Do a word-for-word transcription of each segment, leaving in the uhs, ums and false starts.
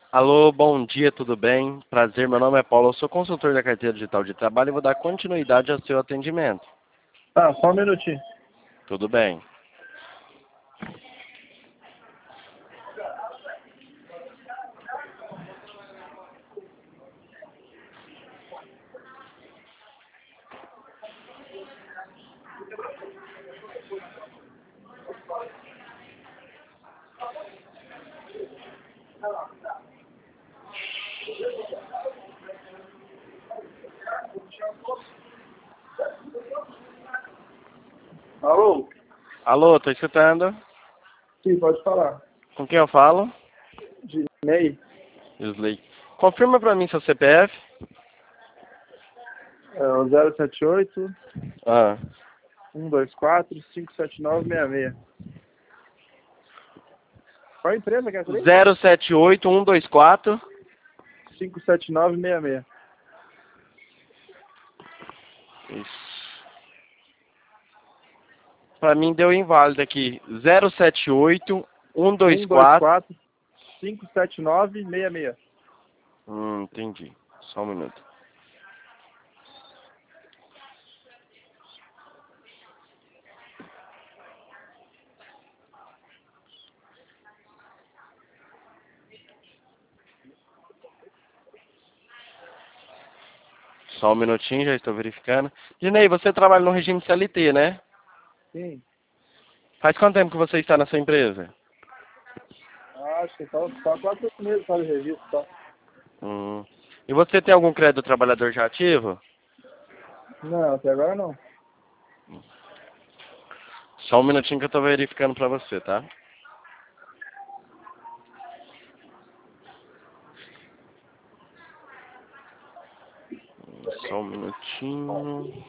Alô, bom dia, tudo bem? Prazer, meu nome é Paulo, eu sou consultor da carteira digital de trabalho e vou dar continuidade ao seu atendimento. Ah, só um minutinho. Tudo bem. Alô? Alô, tô escutando. Sim, pode falar. Com quem eu falo? De Ney? Isley. Confirma pra mim seu C P F. É o zero sete oito, Ah, um dois quatro, cinco sete nove seis seis. Qual a empresa que é essa aí? zero sete oito um dois quatro. cinco sete nove seis seis. Isso. Pra mim deu inválido aqui. zero sete oito um dois um dois quatro. quatro, cinco sete nove seis seis. Hum, entendi. Só um minuto. Só um minutinho, já estou verificando. Dinei, você trabalha no regime C L T, né? Sim. Faz quanto tempo que você está nessa empresa? Ah, acho que só, só quatro meses para o registro, só. Hum. E você tem algum crédito trabalhador já ativo? Não, até agora não. Só um minutinho que eu estou verificando para você, tá? Só um minutinho.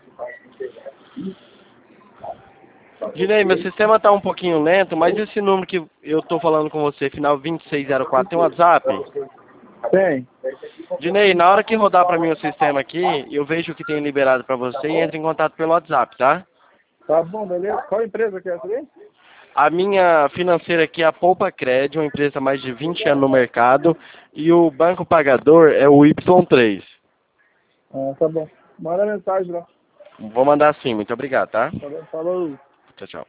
Dinei, meu sistema está um pouquinho lento, mas esse número que eu estou falando com você, final vinte e seis zero quatro, tem um WhatsApp? Tem. Dinei, na hora que rodar para mim o sistema aqui, eu vejo o que tem liberado para você e entro em contato pelo WhatsApp, tá? Tá bom, beleza. Qual empresa que é essa aí? A minha financeira aqui é a Poupa Cred, uma empresa há mais de vinte anos no mercado, e o banco pagador é o Y três. Ah, tá bom. Manda mensagem lá. Vou mandar sim, muito obrigado, tá? Tá bom, falou. Tchau, tchau.